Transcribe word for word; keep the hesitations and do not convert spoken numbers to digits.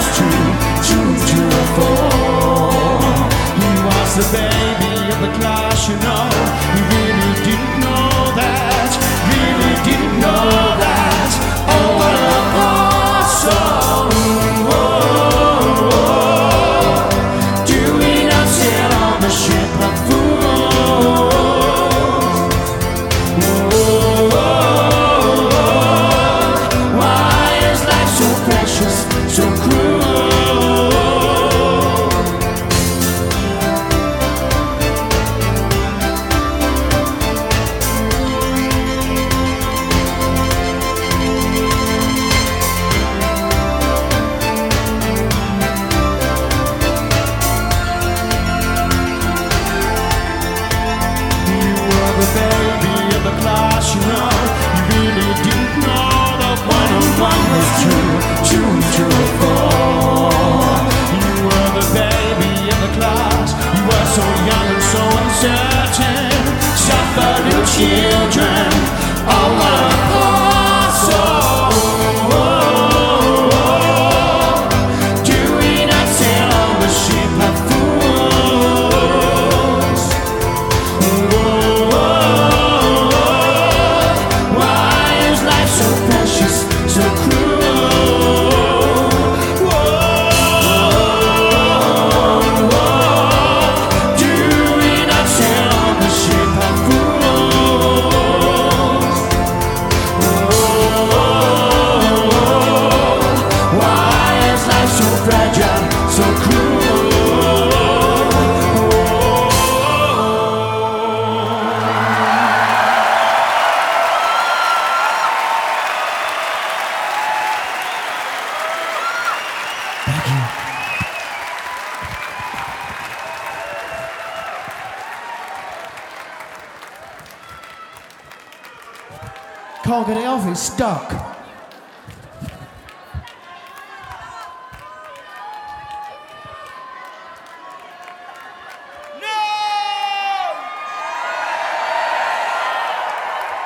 was true, true, true for. He was the baby of the class, you know. He really didn't know that, really didn't know that. Oh, what a poor soul. Do we not sail on the ship of fools? Why is life so precious, so cruel? The baby of the class, you know. You really didn't know that one on one was true, true, true for. You were the baby of the class. You were so young and so uncertain. Suffer little children. Oh, what a poor soul. Do we not sail on the ship of fools? So precious, so cruel. Whoa, do we not sail on the ship of fools? Why is life so fragile, so cruel? Thank you. Can't get it off, it's stuck.